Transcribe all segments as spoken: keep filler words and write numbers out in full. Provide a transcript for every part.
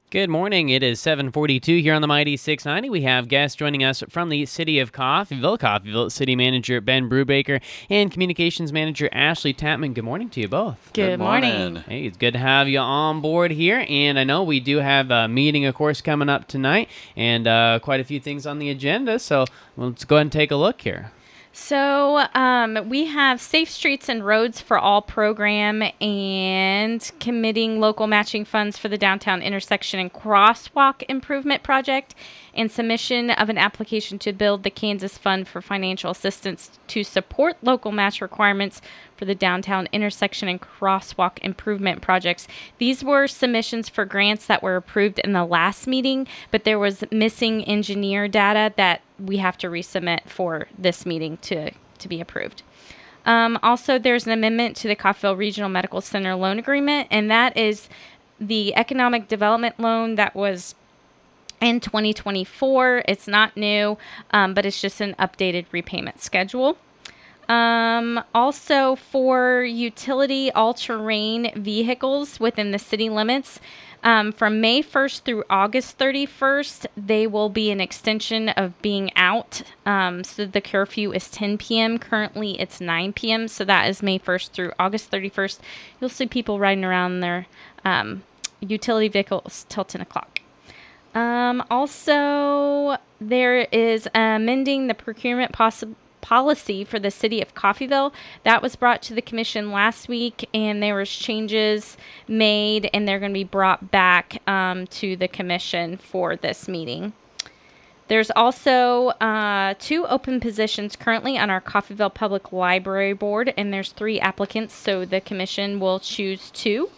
Good morning. It is seven forty-two here on the Mighty six ninety. We have guests joining us from the city of Coffeyville. Coffeyville City Manager Ben Brubaker and Communications Manager Ashley Tapman. Good morning to you both. Good, good morning. morning. Hey, it's good to have you on board here. And I know we do have a meeting, of course, coming up tonight and uh, quite a few things on the agenda. So let's go ahead and take a look here. So um, we have Safe Streets and Roads for All program and committing local matching funds for the downtown intersection and crosswalk improvement project and submission of an application to build the Kansas Fund for Financial Assistance to support local match requirements for the downtown intersection and crosswalk improvement projects. These were submissions for grants that were approved in the last meeting, but there was missing engineer data that we have to resubmit for this meeting to, to be approved. Um, also, there's an amendment to the Coffeyville Regional Medical Center loan agreement, and that is the economic development loan that was in twenty twenty-four. It's not new, um, but it's just an updated repayment schedule. Um, also, for utility all-terrain vehicles within the city limits, um, from May first through August thirty-first, they will be an extension of being out. Um, so the curfew is ten p.m. Currently, it's nine p.m. So that is May first through August thirty-first. You'll see people riding around their um, utility vehicles till ten o'clock. Um, also, there is amending the procurement possible policy for the city of Coffeyville. That was brought to the commission last week, and there was changes made, and they're going to be brought back um, to the commission for this meeting. There's also uh, two open positions currently on our Coffeyville Public Library Board, and there's three applicants, so the commission will choose two.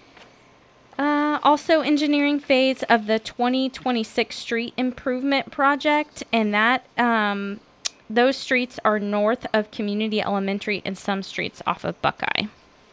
Uh, also, engineering phase of the twenty twenty-six street improvement project, and that um, those streets are north of Community Elementary and some streets off of Buckeye.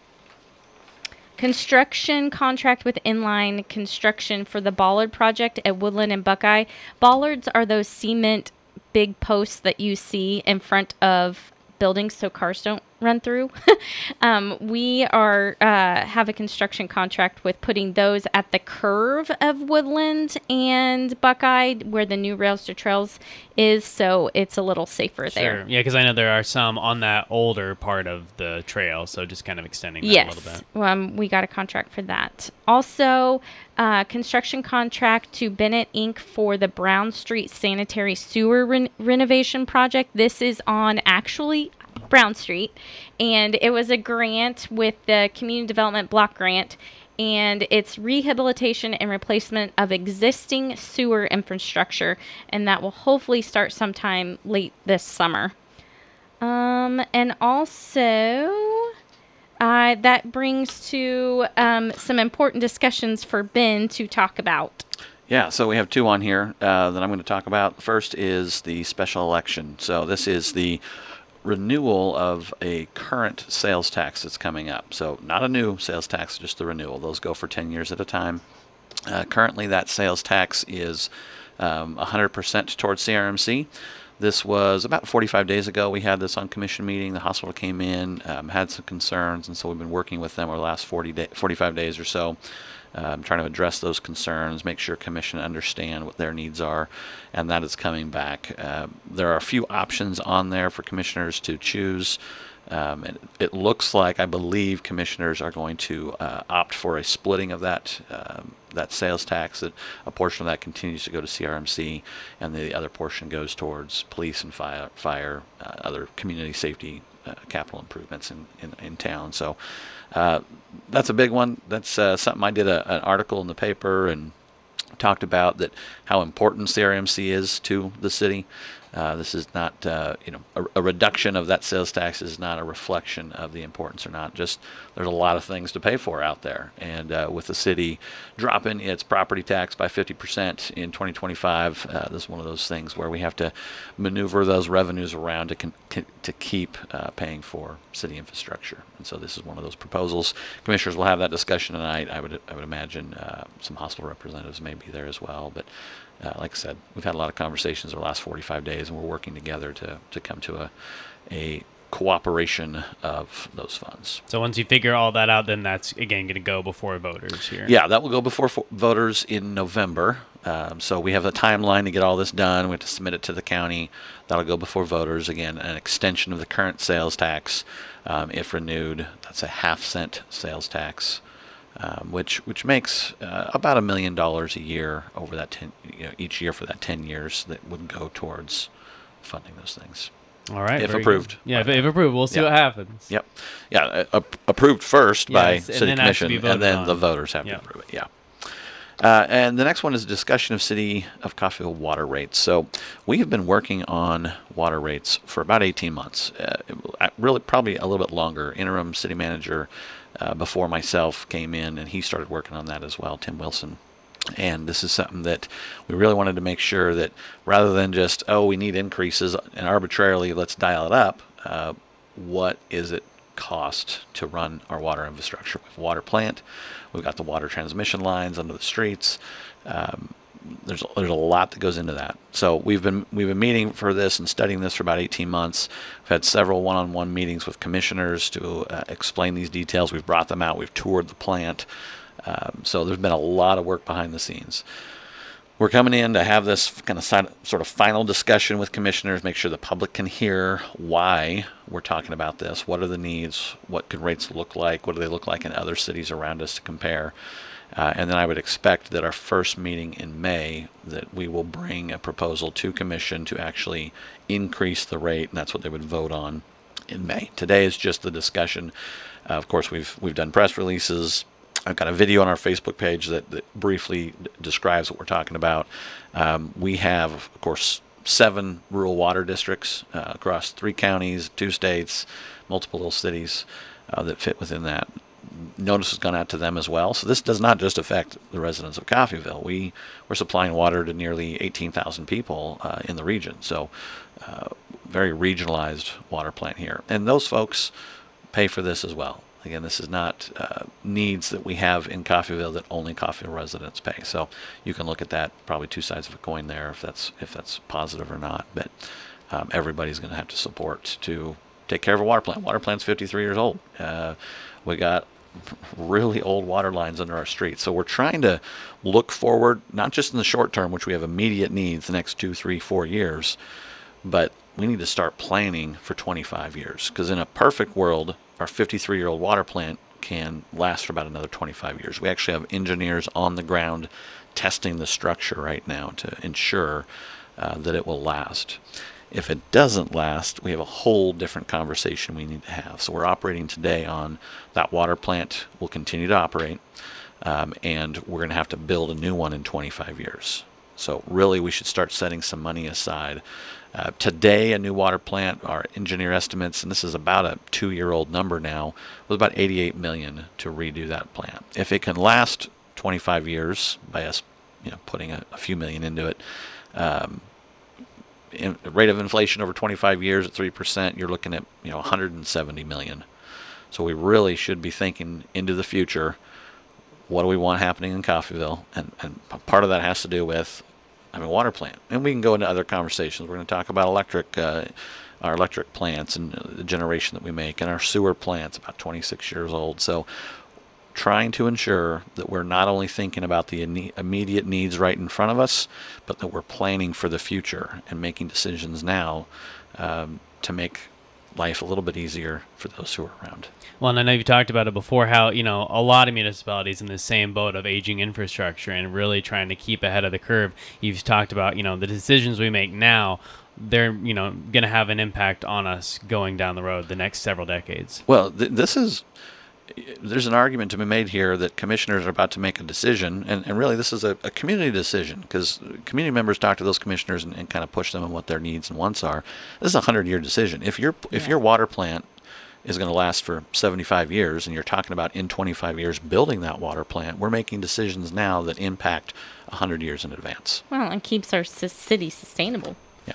Construction contract with Inline Construction for the Bollard project at Woodland and Buckeye. Bollards are those cement big posts that you see in front of buildings so cars don't run through. um, we are uh, have a construction contract with putting those at the curve of Woodland and Buckeye where the new Rails to Trails is, so it's a little safer sure. there. Yeah, because I know there are some on that older part of the trail, so just kind of extending that yes. a little bit. Um, we got a contract for that. Also, uh, construction contract to Bennett Incorporated for the Brown Street Sanitary Sewer re- renovation project. This is on actually Brown Street, and it was a grant with the Community Development Block Grant, and it's rehabilitation and replacement of existing sewer infrastructure, and that will hopefully start sometime late this summer. Um, and also, uh, that brings to um, some important discussions for Ben to talk about. Yeah, so we have two on here uh, that I'm going to talk about. First is the special election. So this is the renewal of a current sales tax that's coming up. So not a new sales tax, just the renewal. Those go for ten years at a time. Uh, currently, that sales tax is um, one hundred percent towards C R M C. This was about forty-five days ago. We had this on commission meeting. The hospital came in, um, had some concerns, and so we've been working with them over the last forty day, forty-five days or so. Um, trying to address those concerns, make sure commission understand what their needs are, and that is coming back. Uh, there are a few options on there for commissioners to choose. Um, and it looks like, I believe, commissioners are going to uh, opt for a splitting of that um, that sales tax. That a portion of that continues to go to C R M C, and the other portion goes towards police and fire, fire uh, other community safety uh, capital improvements in, in, in town. So uh, that's a big one. That's uh, something I did a, an article in the paper and talked about, that how important C R M C is to the city. Uh, this is not, uh, you know, a, a reduction of that sales tax is not a reflection of the importance or not. Just there's a lot of things to pay for out there, and uh, with the city dropping its property tax by fifty percent in twenty twenty-five, uh, this is one of those things where we have to maneuver those revenues around to con- to keep uh, paying for city infrastructure. And so this is one of those proposals. Commissioners will have that discussion tonight. I would I would imagine uh, some hospital representatives may be there as well, but. Uh, like I said, we've had a lot of conversations over the last forty-five days, and we're working together to, to come to a, a cooperation of those funds. So once you figure all that out, then that's, again, going to go before voters here. Yeah, that will go before fo- voters in November. Um, so we have a timeline to get all this done. We have to submit it to the county. That'll go before voters. Again, an extension of the current sales tax, um, if renewed. That's a half cent sales tax, um, which which makes uh, about a million dollars a year over that ten, you know, each year for that ten years that would go towards funding those things. All right. If very approved. good. Yeah, if, if approved. We'll see Yeah. what happens. Yep. Yeah, uh, ap- approved first by Yes, and City then has to Commission, be and voted then on. the voters have Yeah. to approve it. Yeah. Uh, and the next one is a discussion of City of Coffeyville water rates. So we have been working on water rates for about eighteen months. Uh, really, probably a little bit longer. Interim city manager uh, before myself came in, and he started working on that as well, Tim Wilson. And this is something that we really wanted to make sure that rather than just, oh, we need increases and arbitrarily let's dial it up, uh, what is it cost to run our water infrastructure? We have a water plant. We've got the water transmission lines under the streets. Um, there's there's a lot that goes into that. So we've been we've been meeting for this and studying this for about eighteen months. We've had several one-on-one meetings with commissioners to uh, explain these details. We've brought them out. We've toured the plant. Um, so there's been a lot of work behind the scenes. We're coming in to have this kind of si- sort of final discussion with commissioners, make sure the public can hear why we're talking about this. What are the needs? What could rates look like? What do they look like in other cities around us to compare? Uh, and then I would expect that our first meeting in May, that we will bring a proposal to commission to actually increase the rate, and that's what they would vote on in May. Today is just the discussion. Uh, of course, we've we've done press releases. I've got a video on our Facebook page that, that briefly d- describes what we're talking about. Um, we have, of course, seven rural water districts uh, across three counties, two states, multiple little cities uh, that fit within that. Notice has gone out to them as well. So this does not just affect the residents of Coffeyville. We, we're supplying water to nearly eighteen thousand people uh, in the region. So uh, very regionalized water plant here. And those folks pay for this as well. Again, this is not uh, needs that we have in Coffeyville that only Coffeyville residents pay. So you can look at that, probably two sides of a coin there, if that's if that's positive or not. But um, everybody's going to have to support to take care of a water plant. Water plant's fifty-three years old. Uh, we got really old water lines under our streets. So we're trying to look forward, not just in the short term, which we have immediate needs the next two, three, four years, but we need to start planning for twenty-five years. Because in a perfect world, our fifty-three-year-old water plant can last for about another twenty-five years. We actually have engineers on the ground testing the structure right now to ensure uh, that it will last. If it doesn't last, we have a whole different conversation we need to have. So we're operating today on that water plant will continue to operate, um, and we're going to have to build a new one in twenty-five years. So really, we should start setting some money aside. Uh, today, a new water plant, our engineer estimates, and this is about a two-year-old number now, was about eighty-eight million dollars to redo that plant. If it can last twenty-five years by us, you know, putting a, a few million into it, um, in, the rate of inflation over twenty-five years at three percent, you're looking at you know one hundred seventy million dollars. So we really should be thinking into the future. What do we want happening in Coffeyville? And, and part of that has to do with I mean, water plant. And we can go into other conversations. We're going to talk about electric, uh, our electric plants and the generation that we make, and our sewer plants, about twenty-six years old. So trying to ensure that we're not only thinking about the immediate needs right in front of us, but that we're planning for the future and making decisions now um, to make life a little bit easier for those who are around. Well, and I know you've talked about it before, how, you know, a lot of municipalities in the same boat of aging infrastructure and really trying to keep ahead of the curve. You've talked about, you know, the decisions we make now, they're, you know, going to have an impact on us going down the road the next several decades. Well, th- this is, there's an argument to be made here that commissioners are about to make a decision, and, and really this is a, a community decision, because community members talk to those commissioners and, and kind of push them on what their needs and wants are. This is a hundred-year decision. If your if Yeah. your water plant is going to last for seventy-five years, and you're talking about in twenty-five years building that water plant, we're making decisions now that impact one hundred years in advance. Well, and keeps our c- city sustainable. Yeah.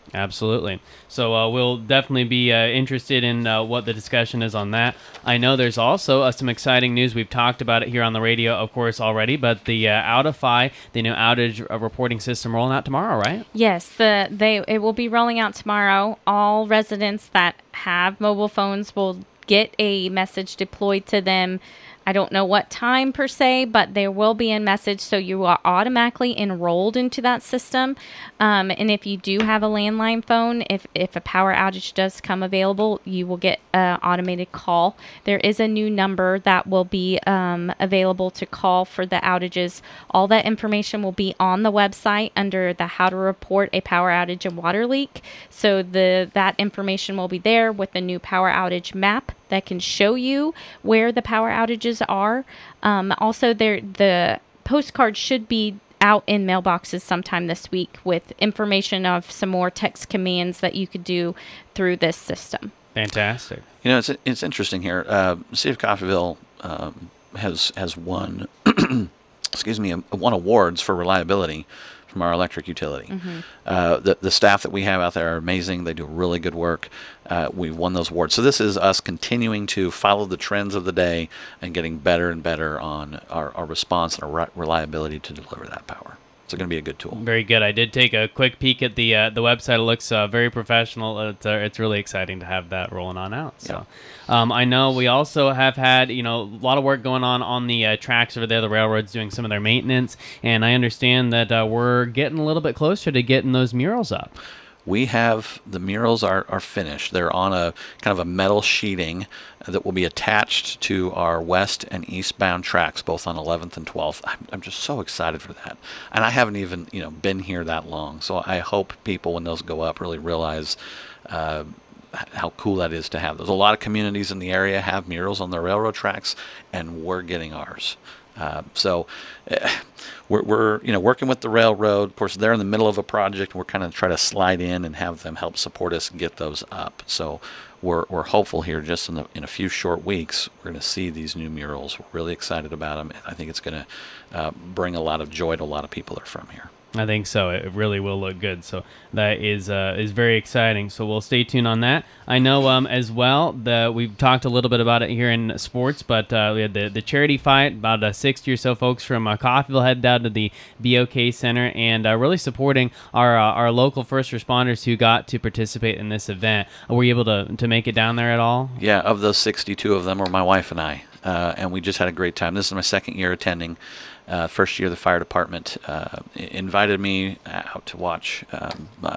Absolutely. So uh, we'll definitely be uh, interested in uh, what the discussion is on that. I know there's also uh, some exciting news. We've talked about it here on the radio, of course, already, but the uh, Outify, the new outage uh, reporting system, rolling out tomorrow, right? Yes, the they it will be rolling out tomorrow. All residents that have mobile phones will get a message deployed to them. I don't know what time per se, but there will be a message, so you are automatically enrolled into that system. Um, and if you do have a landline phone, if, if a power outage does come available, you will get an automated call. There is a new number that will be um, available to call for the outages. All that information will be on the website under the How to Report a Power Outage and Water Leak. So the that information will be there with the new power outage map that can show you where the power outages are. Um, also, there the postcard should be out in mailboxes sometime this week with information of some more text commands that you could do through this system. Fantastic. You know, it's it's interesting here. Uh, City of Coffeyville um, has has won, excuse me, won awards for reliability from our electric utility. Mm-hmm. Uh, the, the staff that we have out there are amazing. They do really good work. Uh, we've won those awards. So this is us continuing to follow the trends of the day and getting better and better on our, our response and our re- reliability to deliver that power. It's going to be a good tool. Very good. I did take a quick peek at the uh, the website. It looks uh, very professional. It's uh, it's really exciting to have that rolling on out. So, yeah. um, I know we also have had you know a lot of work going on on the uh, tracks over there. The railroad's doing some of their maintenance, and I understand that uh, we're getting a little bit closer to getting those murals up. We have, the murals are, are finished. They're on a kind of a metal sheeting that will be attached to our west and eastbound tracks, both on eleventh and twelfth. I'm, I'm just so excited for that. And I haven't even, you know, been here that long. So I hope people, when those go up, really realize uh, how cool that is to have those. A lot of communities in the area have murals on their railroad tracks, and we're getting ours. Uh, so uh, we're, we're, you know, working with the railroad. Of course, they're in the middle of a project. We're kind of trying to slide in and have them help support us and get those up. So we're we're hopeful here. Just in the, in a few short weeks, we're going to see these new murals. We're really excited about them. I think it's going to uh, bring a lot of joy to a lot of people that are from here. I think so. It really will look good. So that is uh, is very exciting. So we'll stay tuned on that. I know um, as well that we've talked a little bit about it here in sports, but uh, we had the, the charity fight. About uh, sixty or so folks from uh, Coffeyville headed down to the B O K Center and uh, really supporting our uh, our local first responders who got to participate in this event. Were you able to to make it down there at all? Yeah, of those sixty-two of them were my wife and I, uh, and we just had a great time. This is my second year attending. Uh, first year, the fire department uh, invited me out to watch um, uh,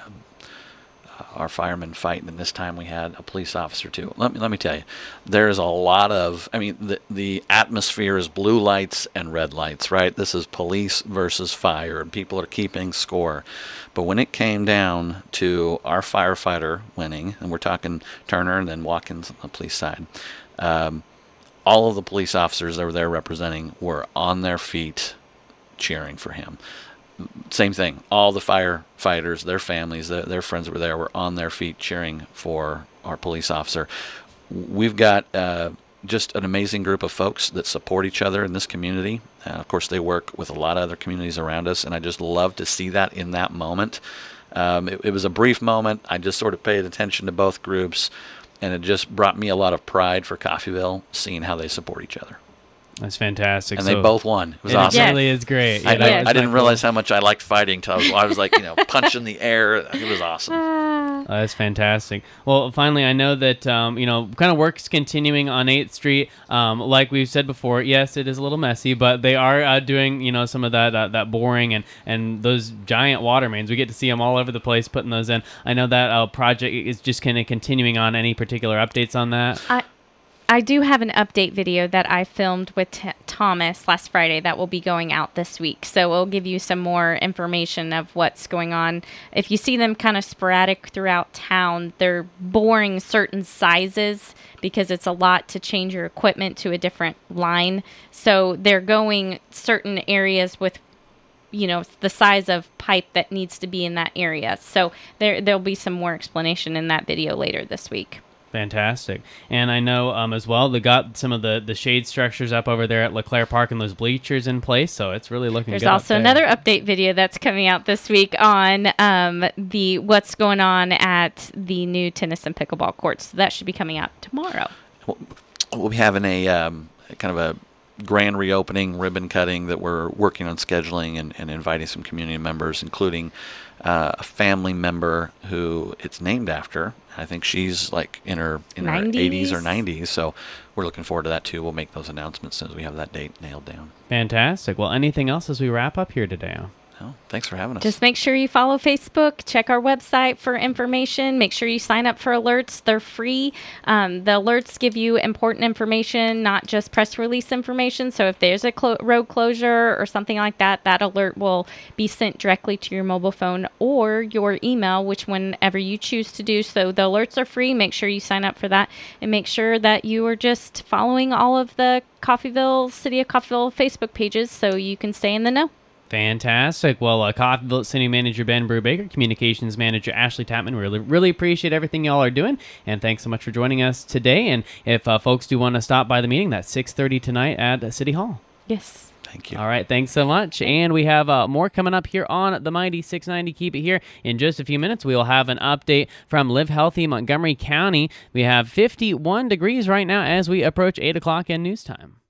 our firemen fight, and this time we had a police officer too. Let me let me tell you, there is a lot of. I mean, the the atmosphere is blue lights and red lights, right? This is police versus fire, and people are keeping score. But when it came down to our firefighter winning, and we're talking Turner and then Watkins on the police side. Um, All of the police officers that were there representing were on their feet cheering for him. Same thing. All the firefighters, their families, their, their friends that were there were on their feet cheering for our police officer. We've got uh, just an amazing group of folks that support each other in this community. Uh, of course, they work with a lot of other communities around us, and I just love to see that in that moment. Um, it, it was a brief moment. I just sort of paid attention to both groups. And it just brought me a lot of pride for Coffeyville, seeing how they support each other. That's fantastic. And so, they both won. It was it awesome. Yes. really is great. I, Yeah, that I, was I didn't my realize goal. how much I liked fighting until I was, I was like, you know, punching the air. It was awesome. Oh, that's fantastic. Well, finally, I know that, um, you know, kind of work's continuing on eighth Street. Um, like we've said before, yes, it is a little messy, but they are uh, doing, you know, some of that uh, that boring and, and those giant water mains. We get to see them all over the place putting those in. I know that uh, project is just kind of continuing on. Any particular updates on that? I I do have an update video that I filmed with T- Thomas last Friday that will be going out this week. So we'll give you some more information of what's going on. If you see them kind of sporadic throughout town, they're boring certain sizes because it's a lot to change your equipment to a different line. So they're going certain areas with, you know, the size of pipe that needs to be in that area. So there there'll be some more explanation in that video later this week. Fantastic. And I know um, as well, they got some of the, the shade structures up over there at LeClaire Park and those bleachers in place, so it's really looking There's good. also up there. another update video that's coming out this week on um, the what's going on at the new tennis and pickleball courts. So that should be coming out tomorrow. We'll be having a um, kind of a grand reopening, ribbon cutting that we're working on scheduling and, and inviting some community members, including uh, a family member who it's named after. I think she's like in her in her nineties? eighties or nineties, so we're looking forward to that too. We'll make those announcements as soon as we have that date nailed down. Fantastic. Well, anything else as we wrap up here today? Oh, thanks for having us. Just make sure you follow Facebook, check our website for information, make sure you sign up for alerts. They're free. Um, the alerts give you important information, not just press release information. So if there's a clo- road closure or something like that, that alert will be sent directly to your mobile phone or your email, which whenever you choose to do. So the alerts are free. Make sure you sign up for that and make sure that you are just following all of the Coffeyville, City of Coffeyville Facebook pages so you can stay in the know. Fantastic. Well, uh, Coffeyville City Manager Ben Brubaker, Communications Manager Ashley Tapman, really, really appreciate everything y'all are doing, and thanks so much for joining us today. And if uh, folks do want to stop by the meeting, that's six thirty tonight at City Hall. Yes. Thank you. All right, thanks so much. And we have uh, more coming up here on the Mighty six ninety. Keep it here. In just a few minutes, we will have an update from Live Healthy Montgomery County. We have fifty-one degrees right now as we approach eight o'clock in news time.